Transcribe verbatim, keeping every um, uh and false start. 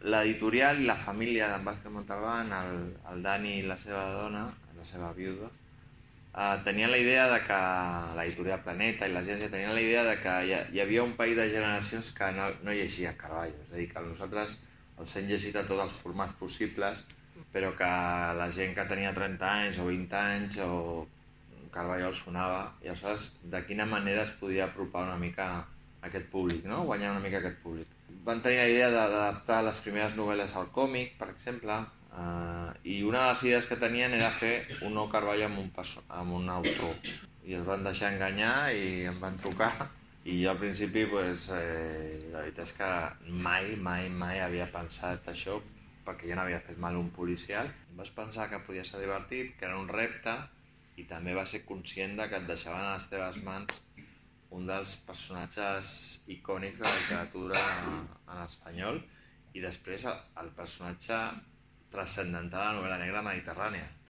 l'editorial i la família d'en Vázquez Montalbán, el, el Dani i la seva dona, la seva viuda, eh, tenien la idea de que l'editorial Planeta i l'agència tenien la idea de que hi, hi havia un parell de generacions que no, no llegien Carballo, és a dir, que nosaltres els hem llegit a tots els formats possibles, però que la gent que tenia trenta anys o vint anys o Carballo els sonava, i aleshores de quina manera es podia apropar una mica a aquest públic, no? Guanyar una mica aquest públic. Van tenir la idea d'adaptar les primeres novel·les al còmic, per exemple, eh, i una de les idees que tenien era fer un nou Carballo amb un, amb un autor. I els van deixar enganyar i em van trucar. I jo al principi, pues, eh, la veritat és que mai, mai, mai havia pensat això, perquè jo n'havia fet mal un policial. Vas pensar que podia ser divertit, que era un repte, i també va ser conscient de que et deixaven a les teves mans un dels personatges icònics de la literatura en espanyol i després el personatge transcendental de la novel·la negra mediterrània.